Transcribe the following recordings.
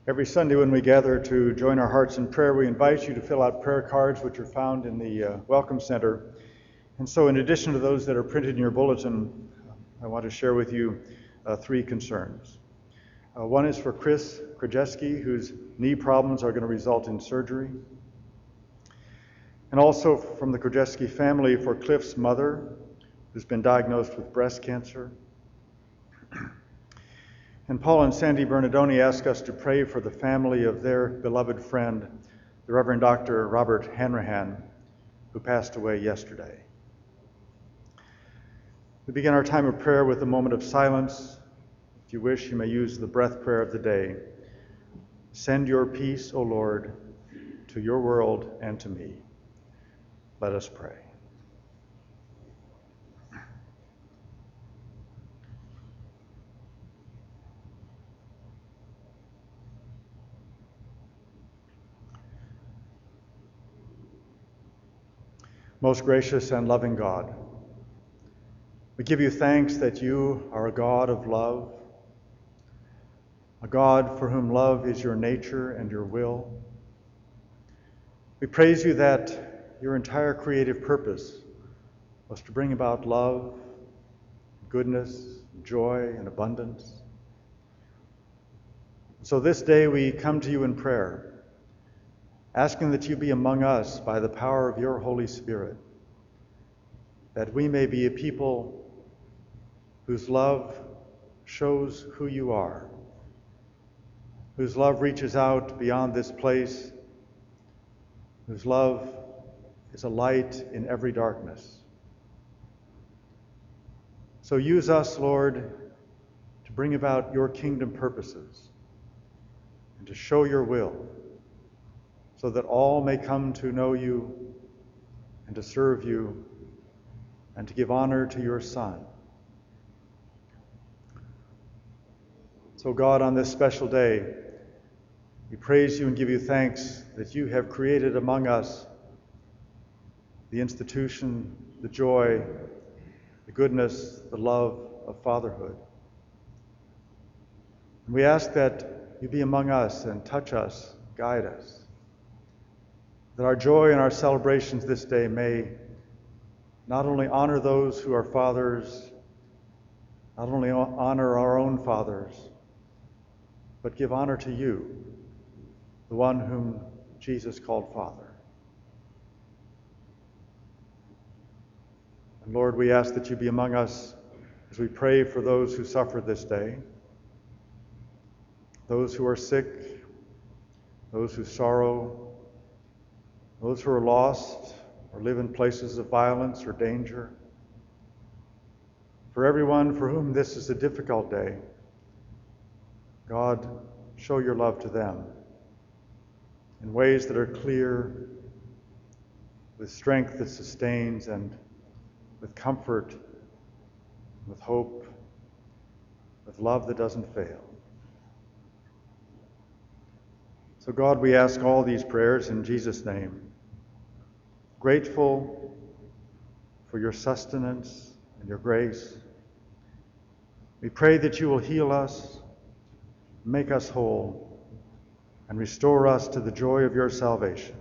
Every Sunday when we gather to join our hearts in prayer, we invite you to fill out prayer cards, which are found in the Welcome Center. And so in addition to those that are printed in your bulletin, I want to share with you three concerns. One is for Chris Krajewski, whose knee problems are going to result in surgery. And also from the Krajewski family for Cliff's mother, who's been diagnosed with breast cancer. And Paul and Sandy Bernardoni ask us to pray for the family of their beloved friend, the Reverend Dr. Robert Hanrahan, who passed away yesterday. We begin our time of prayer with a moment of silence. If you wish, you may use the breath prayer of the day. Send your peace, O Lord, to your world and to me. Let us pray. Most gracious and loving God, we give you thanks that you are a God of love, a God for whom love is your nature and your will. We praise you that your entire creative purpose was to bring about love, goodness, joy, and abundance. So this day we come to you in prayer, asking that you be among us by the power of your Holy Spirit, that we may be a people whose love shows who you are, whose love reaches out beyond this place, whose love is a light in every darkness. So use us, Lord, to bring about your kingdom purposes and to show your will, so that all may come to know you and to serve you and to give honor to your Son. So God, on this special day, we praise you and give you thanks that you have created among us the institution, the joy, the goodness, the love of fatherhood. And we ask that you be among us and touch us, guide us, that our joy and our celebrations this day may not only honor those who are fathers, not only honor our own fathers, but give honor to you, the one whom Jesus called Father. And Lord, we ask that you be among us as we pray for those who suffer this day, those who are sick, those who sorrow, those who are lost or live in places of violence or danger. For everyone for whom this is a difficult day, God, show your love to them in ways that are clear, with strength that sustains, and with comfort, with hope, with love that doesn't fail. So God, we ask all these prayers in Jesus' name, grateful for your sustenance and your grace. We pray that you will heal us, make us whole, and restore us to the joy of your salvation.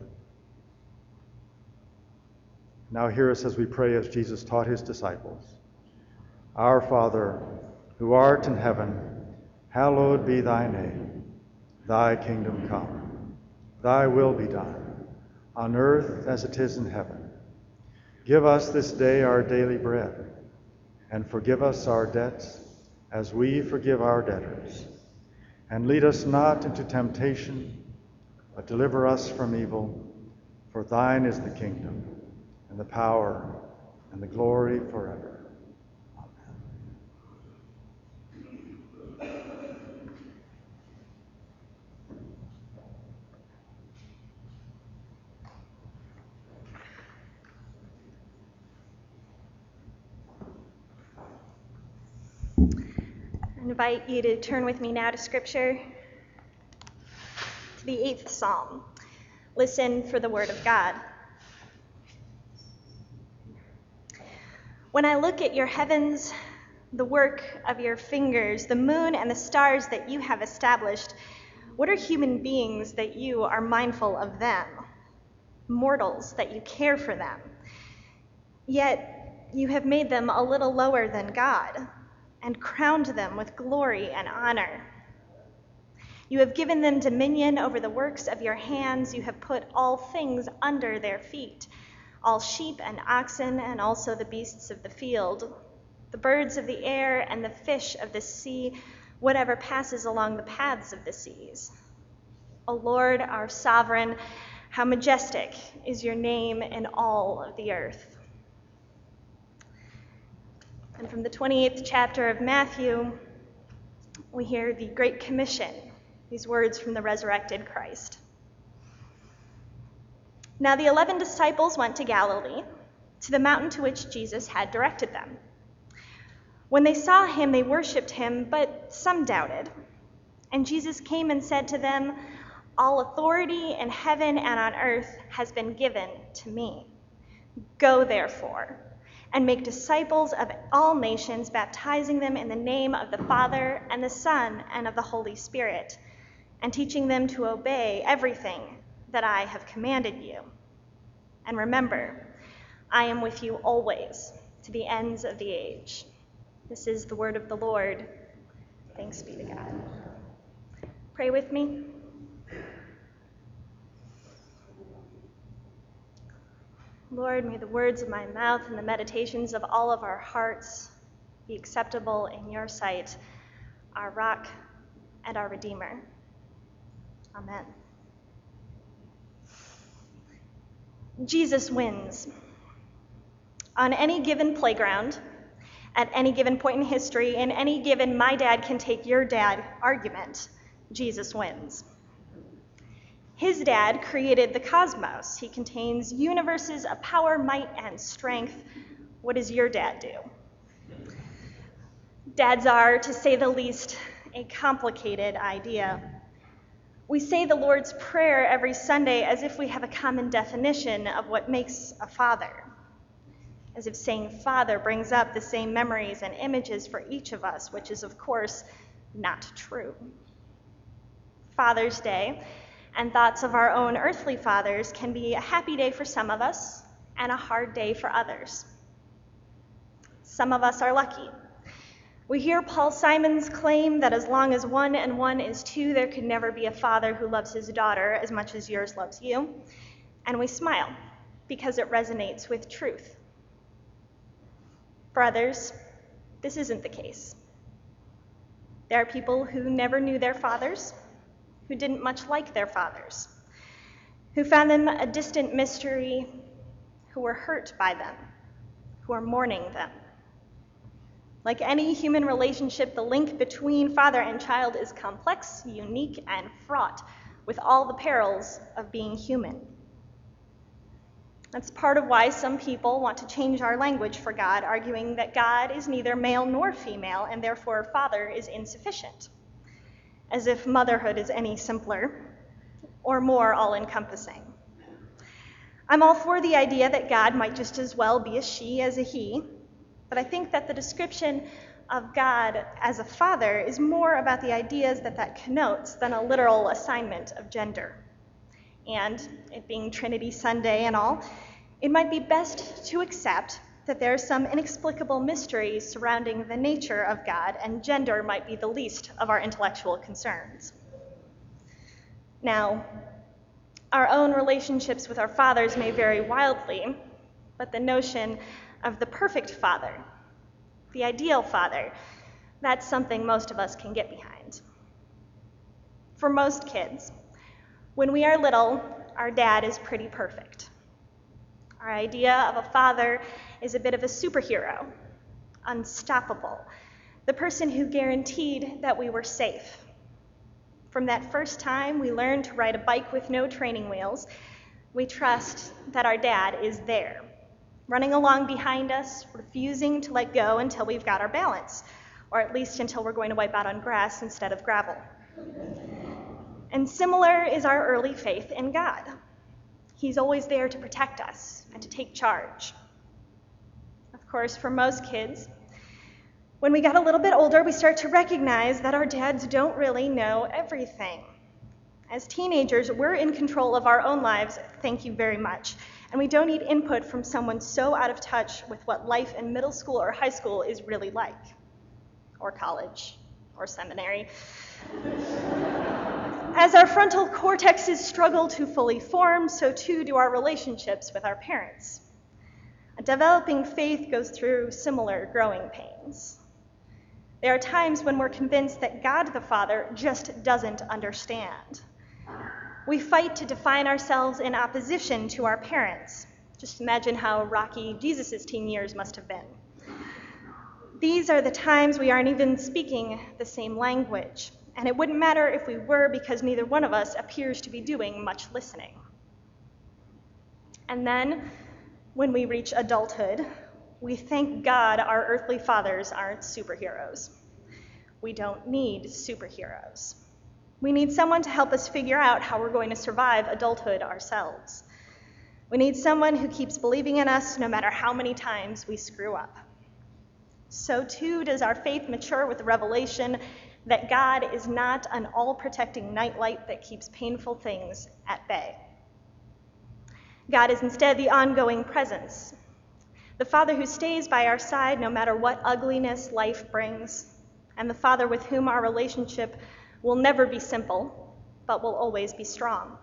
Now hear us as we pray as Jesus taught his disciples. Our Father, who art in heaven, hallowed be thy name. Thy kingdom come. Thy will be done, on earth as it is in heaven. Give us this day our daily bread, and forgive us our debts as we forgive our debtors. And lead us not into temptation, but deliver us from evil. For thine is the kingdom, and the power, and the glory forever. Amen. I invite you to turn with me now to Scripture, to the 8th Psalm. Listen for the word of God. When I look at your heavens, the work of your fingers, the moon and the stars that you have established, What are human beings that you are mindful of them? Mortals that you care for them. Yet you have made them a little lower than God and crowned them with glory and honor. You have given them dominion over the works of your hands. You have put all things under their feet, all sheep and oxen, and also the beasts of the field, the birds of the air and the fish of the sea, whatever passes along the paths of the seas. O Lord, our sovereign, how majestic is your name in all of the earth. And from the 28th chapter of Matthew, we hear the Great Commission, these words from the resurrected Christ. Now the 11 disciples went to Galilee, to the mountain to which Jesus had directed them. When they saw him, they worshipped him, but some doubted. And Jesus came and said to them, "All authority in heaven and on earth has been given to me. Go, therefore, and make disciples of all nations, baptizing them in the name of the Father and the Son and of the Holy Spirit, and teaching them to obey everything that I have commanded you. And remember, I am with you always, to the ends of the age." This is the word of the Lord. Thanks be to God. Pray with me. Lord, may the words of my mouth and the meditations of all of our hearts be acceptable in your sight, our rock and our Redeemer. Amen. Jesus wins. On any given playground, at any given point in history, in any given "my dad can take your dad" argument, Jesus wins. His dad created the cosmos. He contains universes of power, might, and strength. What does your dad do? Dads are, to say the least, a complicated idea. We say the Lord's Prayer every Sunday as if we have a common definition of what makes a father, as if saying father brings up the same memories and images for each of us, which is, of course, not true. Father's Day and thoughts of our own earthly fathers can be a happy day for some of us and a hard day for others. Some of us are lucky. We hear Paul Simon's claim that as long as 1 and 1 is 2, there could never be a father who loves his daughter as much as yours loves you, and we smile because it resonates with truth. For others, this isn't the case. There are people who never knew their fathers, who didn't much like their fathers, who found them a distant mystery, who were hurt by them, who are mourning them. Like any human relationship, the link between father and child is complex, unique, and fraught with all the perils of being human. That's part of why some people want to change our language for God, arguing that God is neither male nor female, and therefore father is insufficient, as if motherhood is any simpler or more all-encompassing. I'm all for the idea that God might just as well be a she as a he, but I think that the description of God as a father is more about the ideas that connotes than a literal assignment of gender. And it being Trinity Sunday and all, it might be best to accept that there are some inexplicable mysteries surrounding the nature of God, and gender might be the least of our intellectual concerns. Now, our own relationships with our fathers may vary wildly, but the notion of the perfect father, the ideal father, that's something most of us can get behind. For most kids, when we are little, our dad is pretty perfect. Our idea of a father is a bit of a superhero, unstoppable, the person who guaranteed that we were safe. From that first time we learned to ride a bike with no training wheels, we trust that our dad is there, running along behind us, refusing to let go until we've got our balance, or at least until we're going to wipe out on grass instead of gravel. And similar is our early faith in God. He's always there to protect us and to take charge. Of course, for most kids, when we got a little bit older, we start to recognize that our dads don't really know everything. As teenagers, we're in control of our own lives, thank you very much. And we don't need input from someone so out of touch with what life in middle school or high school is really like, or college, or seminary. As our frontal cortexes struggle to fully form, so too do our relationships with our parents. A developing faith goes through similar growing pains. There are times when we're convinced that God the Father just doesn't understand. We fight to define ourselves in opposition to our parents. Just imagine how rocky Jesus' teen years must have been. These are the times we aren't even speaking the same language, and it wouldn't matter if we were, because neither one of us appears to be doing much listening. And then, when we reach adulthood, we thank God our earthly fathers aren't superheroes. We don't need superheroes. We need someone to help us figure out how we're going to survive adulthood ourselves. We need someone who keeps believing in us no matter how many times we screw up. So too does our faith mature with the revelation that God is not an all-protecting nightlight that keeps painful things at bay. God is instead the ongoing presence, the Father who stays by our side no matter what ugliness life brings, and the Father with whom our relationship will never be simple, but will always be strong.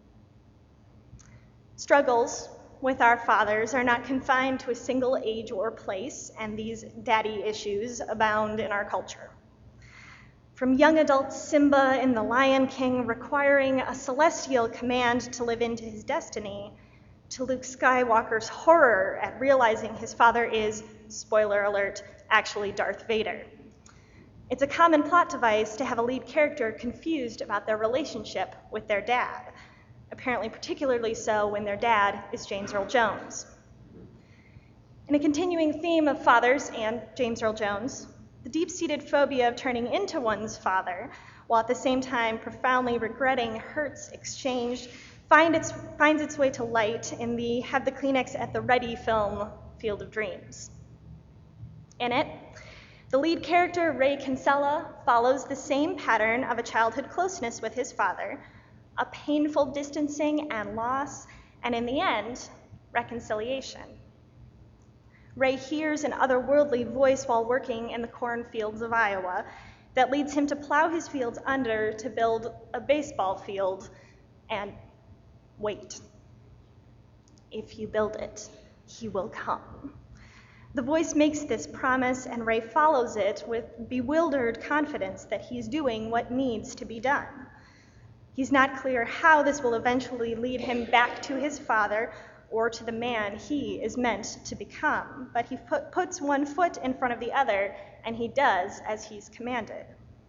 Struggles with our fathers are not confined to a single age or place, and these daddy issues abound in our culture. From young adult Simba in The Lion King requiring a celestial command to live into his destiny, to Luke Skywalker's horror at realizing his father is, spoiler alert, actually Darth Vader. It's a common plot device to have a lead character confused about their relationship with their dad, apparently particularly so when their dad is James Earl Jones. In a continuing theme of fathers and James Earl Jones, the deep-seated phobia of turning into one's father, while at the same time profoundly regretting hurts exchanged, finds its way to light in the Have the Kleenex at the Ready film, Field of Dreams. In it, the lead character, Ray Kinsella, follows the same pattern of a childhood closeness with his father, a painful distancing and loss, and in the end, reconciliation. Ray hears an otherworldly voice while working in the cornfields of Iowa that leads him to plow his fields under to build a baseball field and wait. If you build it, he will come. The voice makes this promise, and Ray follows it with bewildered confidence that he's doing what needs to be done. He's not clear how this will eventually lead him back to his father or to the man he is meant to become, but he puts one foot in front of the other, and he does as he's commanded.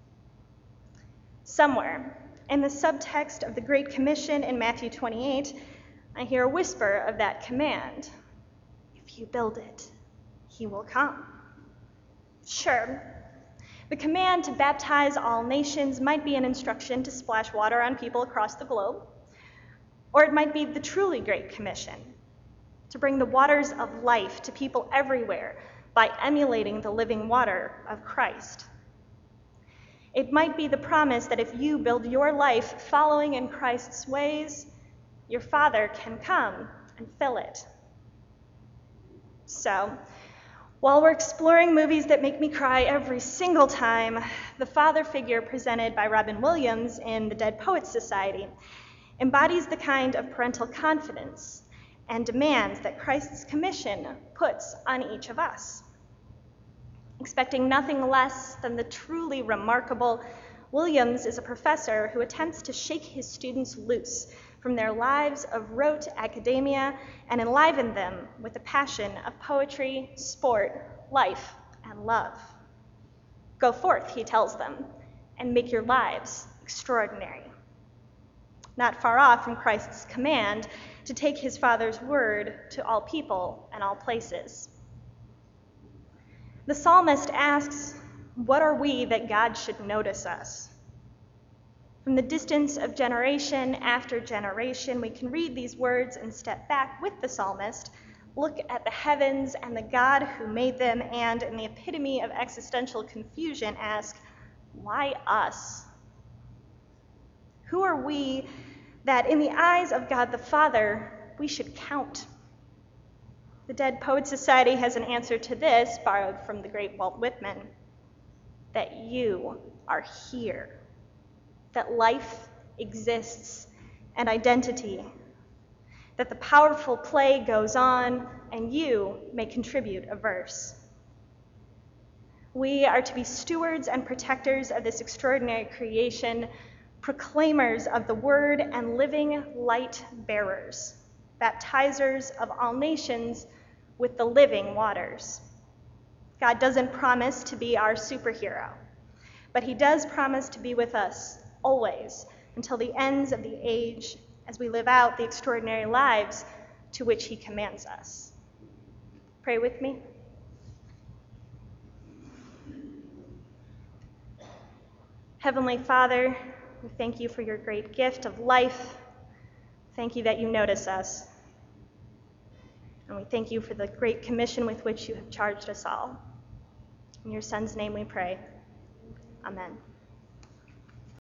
Somewhere in the subtext of the Great Commission in Matthew 28, I hear a whisper of that command. If you build it, he will come. Sure, the command to baptize all nations might be an instruction to splash water on people across the globe, or it might be the truly Great Commission, to bring the waters of life to people everywhere by emulating the living water of Christ. It might be the promise that if you build your life following in Christ's ways, your Father can come and fill it. So, while we're exploring movies that make me cry every single time, the father figure presented by Robin Williams in The Dead Poets Society embodies the kind of parental confidence and demands that Christ's commission puts on each of us. Expecting nothing less than the truly remarkable, Williams is a professor who attempts to shake his students loose from their lives of rote academia and enliven them with the passion of poetry, sport, life, and love. Go forth, he tells them, and make your lives extraordinary. Not far off from Christ's command to take his Father's word to all people and all places. The psalmist asks, what are we that God should notice us? From the distance of generation after generation, we can read these words and step back with the psalmist, look at the heavens and the God who made them, and in the epitome of existential confusion, ask, why us? Who are we that in the eyes of God the Father, we should count? The Dead Poets Society has an answer to this, borrowed from the great Walt Whitman, that you are here, that life exists and identity, that the powerful play goes on and you may contribute a verse. We are to be stewards and protectors of this extraordinary creation, proclaimers of the word and living light bearers, baptizers of all nations with the living waters. God doesn't promise to be our superhero, but he does promise to be with us always until the ends of the age as we live out the extraordinary lives to which he commands us. Pray with me. Heavenly Father, we thank you for your great gift of life. Thank you that you notice us. And we thank you for the great commission with which you have charged us all. In your Son's name we pray. Amen.